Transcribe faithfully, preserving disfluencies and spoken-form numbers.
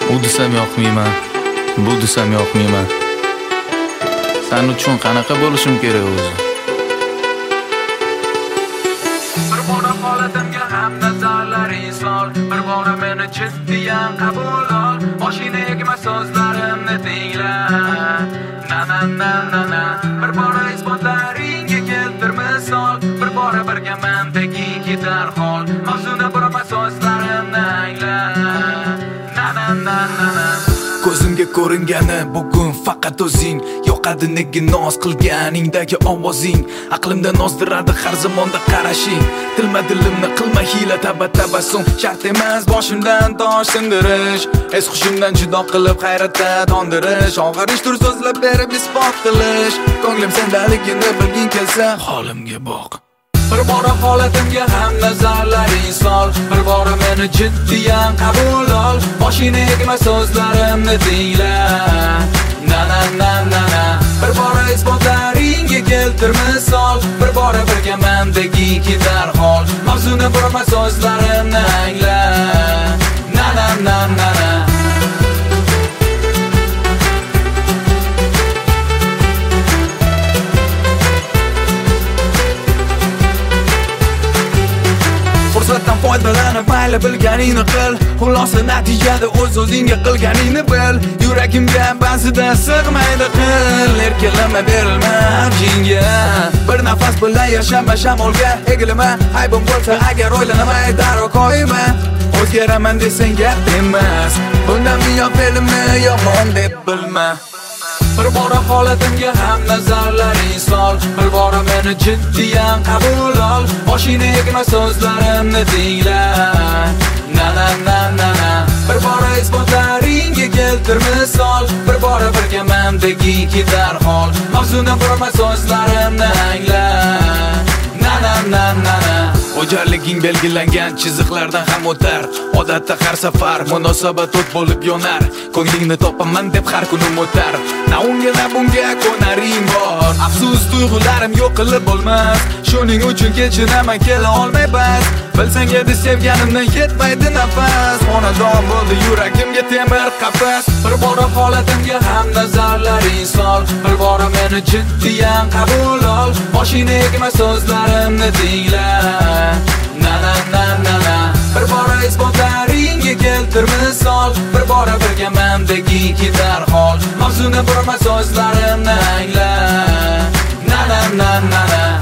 U desam yoqmayman, bu desam yoqmayman. Sen uchun qanaqa bo'lishim kerak o'zi? Bir bora holatimga ham nazarlaring sol, bir bora meni jiddiyan qabul ol. Mashinaga so'zlarimni tingla. Na na na na na. Bir bora isbotlaringga keltir misol, bir bora birga mendagi ketar hol. Mavzuna borma so'zlarimni angla. Na na na na na. Ko'zimga ko'ringani bugun faqat o'zing. Yoqadi nega noz qilganingdagi ovozing. Aqlimda nozdiradi har zamonda qarashing. Tilma dilimni qilma hiyla taba tabassum. Shart emas boshimdan tosh sindirish. Es hushimdan judo qilib hayratda tondirish. Og'irish tur so'zlab berib isbot qilish. Ko'nglim sendaligini bilging kelsa holimga boq. Bir bora holatimga ham nazarlaring sol, bir bora meni jiddiyan qabul ol. Mashinaga so'zlarimni tingla. Na na na na na. Bir bora isbotlaringga keltir misol, bir bora birga mendagi ketar hol. Mavzuni borma so'zlarimni angla. Na na na na na. Fursatdan foydalanib mayli bilganingni qil. Xulosa natijada o'z o'zingga qilganingni bil. Yuragimga ba'zida sig'maydi qil. Erkalama berilma avjingga. Bir nafas bilan yashama shamolga egilma. Aybim bo'lsa agar o'ylanamay darrov qo'yma. O'zgaraman desang gap emas. Bundan buyon fe'limni yomon deb bilma. Bir bora holatimga ham nazarlaring sol, bir bora meni jiddiyan qabul ol. Mashinaga so'zlarimni tingla. Na na na na na. Bir bora isbotlaringga keltir misol, bir bora birga mendagi ketar hol. Mavzuni borma so'zlarimni angla. Na na na na na. O'jarliging belgilangan chiziqlardan ham o'tar. Odatda har safar munosabat o't bo'lib yonar. Ko'nglingni topaman deb har kunim o'tar. Na unga na bunga ko'naring bor. Afsus tuyg'ularim yo'q qilib bo'lmas. Shuning uchun kechiraman kela olmay bas. Bilsang edi sevganimdan yetmaydi nafas. Xonadon bo'ldi yuragimga temir qafas. Bir bora holatimga ham nazarlaring sol, bir bora meni jiddiyan qabul ol. Mashinaga so'zlarimni tingla. Na na na na na. Bir bora isbotlaringga keltir misol, bir bora birga mendagi ketar hol. Mavzuni borma so'zlarimni angla. Na na na na na.